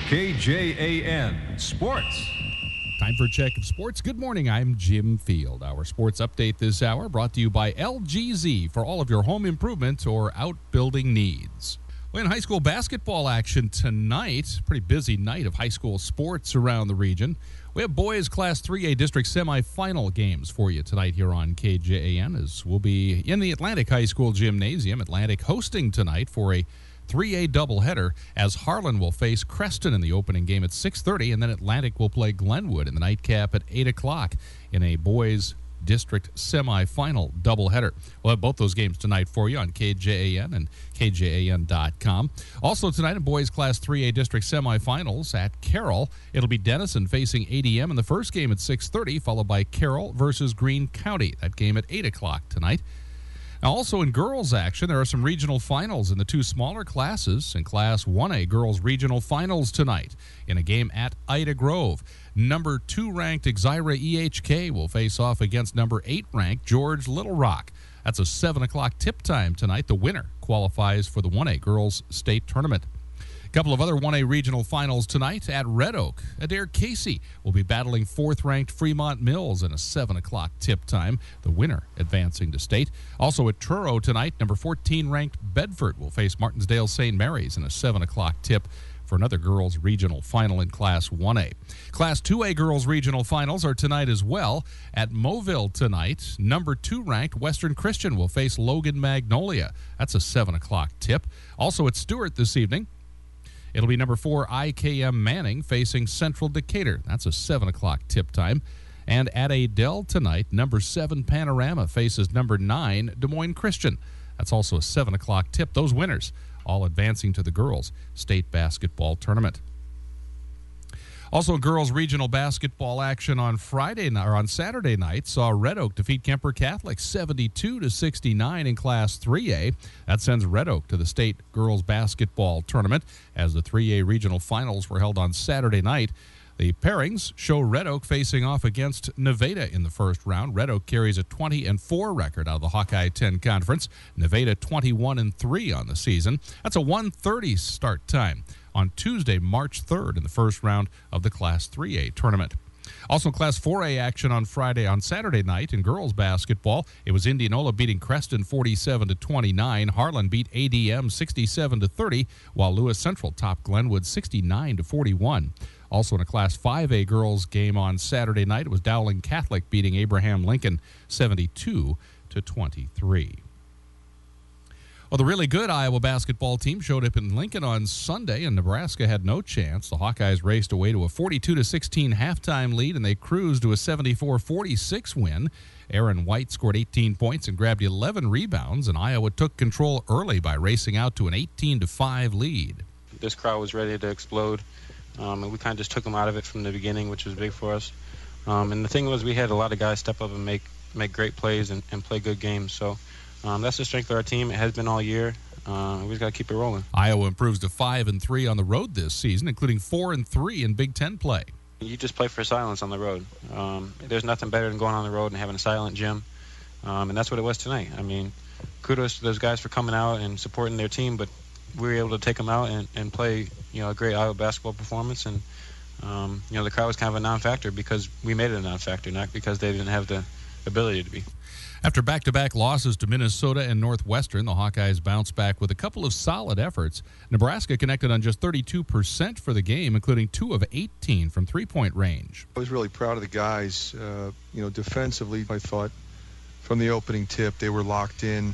KJAN Sports. Time for a check of sports. Good morning, I'm Jim Field. Our sports update this hour brought to you by LGZ for all of your home improvement or outbuilding needs. Well, in high school basketball action tonight, pretty busy night of high school sports around the region. We have boys Class 3A district semifinal games for you tonight here on KJAN, as we'll be in the Atlantic High School Gymnasium. Atlantic hosting tonight for a 3A doubleheader, as Harlan will face Creston in the opening game at 6:30, and then Atlantic will play Glenwood in the nightcap at 8 o'clock in a boys district semifinal doubleheader. We'll have both those games tonight for you on KJAN and KJAN.com. Also tonight in boys Class 3A district semifinals at Carroll, it'll be Denison facing ADM in the first game at 6:30, followed by Carroll versus Greene County. That game at 8 o'clock tonight. Now, also in girls action, there are some regional finals in the two smaller classes. In Class 1A girls regional finals tonight in a game at Ida Grove. Number 2 ranked Exira EHK will face off against number 8 ranked George Little Rock. That's a 7 o'clock tip time tonight. The winner qualifies for the 1A girls state tournament. A couple of other 1A regional finals tonight at Red Oak. Adair Casey will be battling 4th-ranked Fremont Mills in a 7 o'clock tip time, the winner advancing to state. Also at Truro tonight, number 14-ranked Bedford will face Martinsdale St. Mary's in a 7 o'clock tip for another girls regional final in Class 1A. Class 2A girls regional finals are tonight as well. At Moville tonight, number 2-ranked Western Christian will face Logan Magnolia. That's a 7 o'clock tip. Also at Stewart this evening, it'll be number 4 IKM Manning facing Central Decatur. That's a 7 o'clock tip time. And at Adel tonight, number 7 Panorama faces number 9 Des Moines Christian. That's also a 7 o'clock tip. Those winners all advancing to the girls' state basketball tournament. Also, girls regional basketball action on Saturday night saw Red Oak defeat Kemper Catholic 72-69 in Class 3A. That sends Red Oak to the state girls basketball tournament, as the 3A regional finals were held on Saturday night. The pairings show Red Oak facing off against Nevada in the first round. Red Oak carries a 20-4 record out of the Hawkeye 10 Conference. Nevada 21-3 on the season. That's a 1:30 start time on Tuesday, March 3rd in the first round of the Class 3A tournament. Also, Class 4A action on Saturday night in girls basketball. It was Indianola beating Creston 47-29. Harlan beat ADM 67-30, while Lewis Central topped Glenwood 69-41. Also in a Class 5A girls game on Saturday night, it was Dowling Catholic beating Abraham Lincoln 72-23. Well, the really good Iowa basketball team showed up in Lincoln on Sunday, and Nebraska had no chance. The Hawkeyes raced away to a 42-16 halftime lead, and they cruised to a 74-46 win. Aaron White scored 18 points and grabbed 11 rebounds, and Iowa took control early by racing out to an 18-5 lead. This crowd was ready to explode, and we kind of just took them out of it from the beginning, which was big for us. And the thing was, we had a lot of guys step up and make great plays and play good games. So that's the strength of our team. It has been all year. We just got to keep it rolling. Iowa improves to 5-3 on the road this season, including 4-3 in Big Ten play. You just play for silence on the road. There's nothing better than going on the road and having a silent gym, and that's what it was tonight. I mean, kudos to those guys for coming out and supporting their team, but we were able to take them out and play, a great Iowa basketball performance. And the crowd was kind of a non-factor because we made it a non-factor, not because they didn't have the ability to be. After back-to-back losses to Minnesota and Northwestern, the Hawkeyes bounced back with a couple of solid efforts. Nebraska connected on just 32% for the game, including 2 of 18 from three-point range. I was really proud of the guys. Defensively, I thought from the opening tip they were locked in.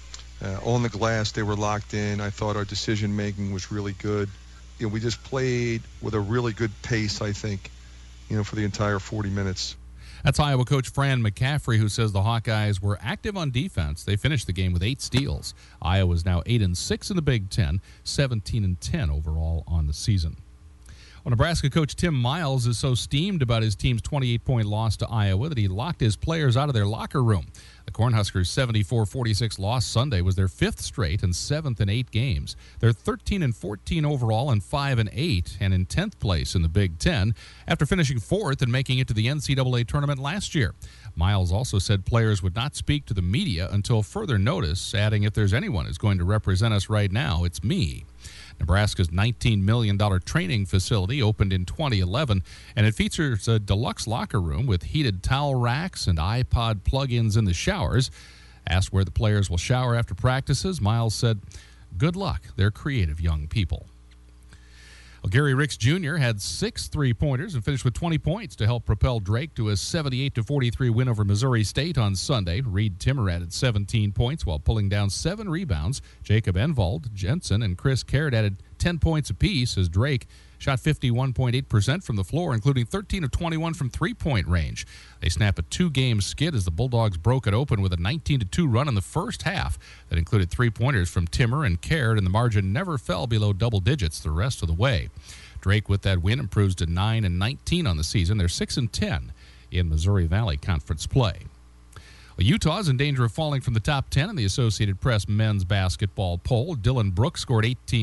On the glass, they were locked in. I thought our decision-making was really good. We just played with a really good pace, I think, for the entire 40 minutes. That's Iowa coach Fran McCaffrey, who says the Hawkeyes were active on defense. They finished the game with 8 steals. Iowa's now 8-6 in the Big Ten, 17-10 overall on the season. Well, Nebraska coach Tim Miles is so steamed about his team's 28-point loss to Iowa that he locked his players out of their locker room. The Cornhuskers' 74-46 loss Sunday was their 5th straight and 7th in 8 games. They're 13-14 overall and 5-8 and in 10th place in the Big Ten after finishing 4th and making it to the NCAA tournament last year. Miles also said players would not speak to the media until further notice, adding, "If there's anyone who's going to represent us right now, it's me." Nebraska's $19 million training facility opened in 2011, and it features a deluxe locker room with heated towel racks and iPod plug-ins in the showers. Asked where the players will shower after practices, Miles said, "Good luck. They're creative young people." Well, Gary Ricks Jr. had 6 3-pointers and finished with 20 points to help propel Drake to a 78-43 win over Missouri State on Sunday. Reed Timmer added 17 points while pulling down 7 rebounds. Jacob Envald, Jensen, and Chris Caird added 10 points apiece as Drake shot 51.8% from the floor, including 13 of 21 from three-point range. They snap a 2-game skid as the Bulldogs broke it open with a 19-2 run in the first half that included 3-pointers from Timmer and Caird, and the margin never fell below double digits the rest of the way. Drake, with that win, improves to 9-19 on the season. They're 6-10 in Missouri Valley Conference play. Well, Utah is in danger of falling from the top 10 in the Associated Press men's basketball poll. Dylan Brooks scored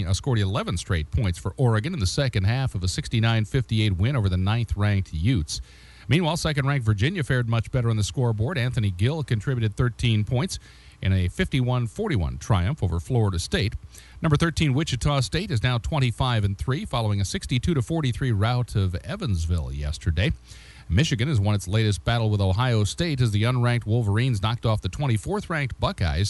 11 straight points for Oregon in the second half of a 69-58 win over the 9th-ranked Utes. Meanwhile, second-ranked Virginia fared much better on the scoreboard. Anthony Gill contributed 13 points in a 51-41 triumph over Florida State. Number 13 Wichita State is now 25-3 following a 62-43 rout of Evansville yesterday. Michigan has won its latest battle with Ohio State as the unranked Wolverines knocked off the 24th-ranked Buckeyes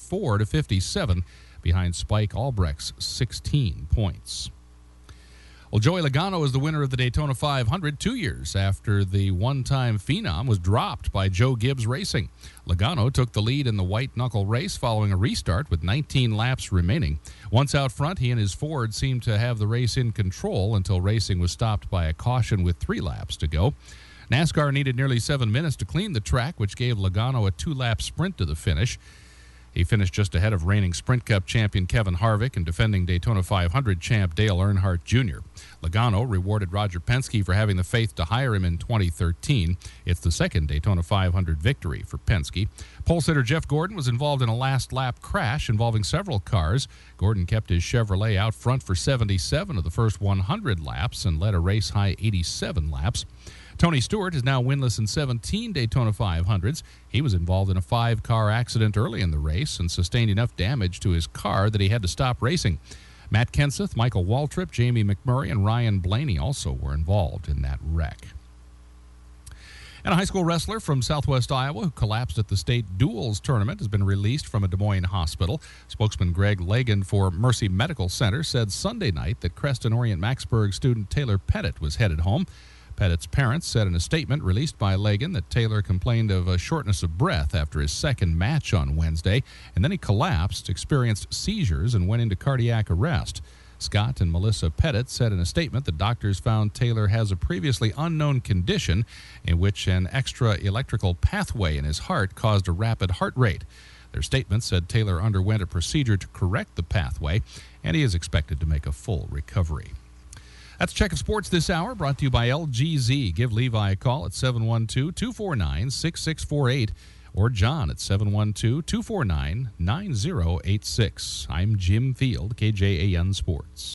64-57 behind Spike Albrecht's 16 points. Well, Joey Logano is the winner of the Daytona 500 2 years after the one-time phenom was dropped by Joe Gibbs Racing. Logano took the lead in the white-knuckle race following a restart with 19 laps remaining. Once out front, he and his Ford seemed to have the race in control until racing was stopped by a caution with 3 laps to go. NASCAR needed nearly 7 minutes to clean the track, which gave Logano a 2-lap sprint to the finish. He finished just ahead of reigning Sprint Cup champion Kevin Harvick and defending Daytona 500 champ Dale Earnhardt Jr. Logano rewarded Roger Penske for having the faith to hire him in 2013. It's the second Daytona 500 victory for Penske. Pole sitter Jeff Gordon was involved in a last-lap crash involving several cars. Gordon kept his Chevrolet out front for 77 of the first 100 laps and led a race-high 87 laps. Tony Stewart is now winless in 17 Daytona 500s. He was involved in a 5-car accident early in the race and sustained enough damage to his car that he had to stop racing. Matt Kenseth, Michael Waltrip, Jamie McMurray, and Ryan Blaney also were involved in that wreck. And a high school wrestler from southwest Iowa who collapsed at the state duels tournament has been released from a Des Moines hospital. Spokesman Greg Lagan for Mercy Medical Center said Sunday night that Creston Orient Maxburg student Taylor Pettit was headed home. Pettit's parents said in a statement released by Lagan that Taylor complained of a shortness of breath after his second match on Wednesday, and then he collapsed, experienced seizures, and went into cardiac arrest. Scott and Melissa Pettit said in a statement that doctors found Taylor has a previously unknown condition in which an extra electrical pathway in his heart caused a rapid heart rate. Their statement said Taylor underwent a procedure to correct the pathway, and he is expected to make a full recovery. That's Check of Sports this hour, brought to you by LGZ. Give Levi a call at 712-249-6648 or John at 712-249-9086. I'm Jim Field, KJAN Sports.